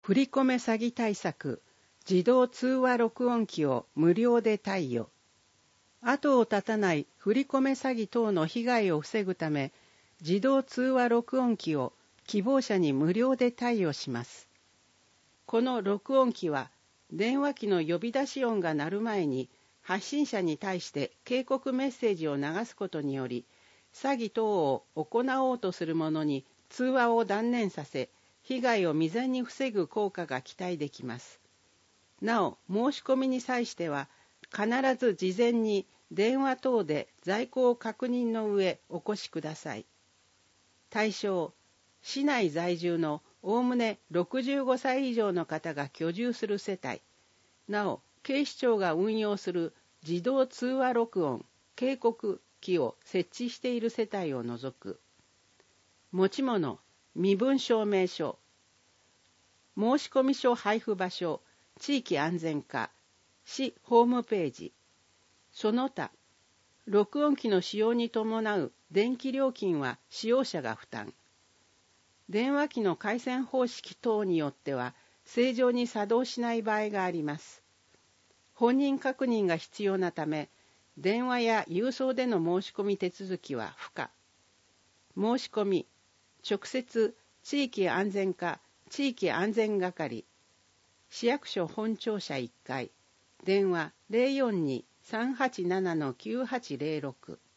振り込め詐欺対策、自動通話録音機を無料で貸与。後を絶たない振り込め詐欺等の被害を防ぐため、自動通話録音機を希望者に無料で貸与します。この録音機は、電話機の呼び出し音が鳴る前に、発信者に対して警告メッセージを流すことにより、詐欺等を行おうとする者に通話を断念させ、被害を未然に防ぐ効果が期待できます。なお、申し込みに際しては、必ず事前に電話等で在庫を確認の上お越しください。対象、市内在住のおおむね65歳以上の方が居住する世帯。なお、警視庁が運用する自動通話録音、警告機を設置している世帯を除く。持ち物、身分証明書。申込書配布場所、地域安全課、市ホームページ。その他、録音機の使用に伴う電気料金は使用者が負担。電話機の回線方式等によっては正常に作動しない場合があります。本人確認が必要なため、電話や郵送での申し込み手続きは不可。申し込み、直接地域安全課、地域安全係、市役所本庁舎1階、電話 042-387-9806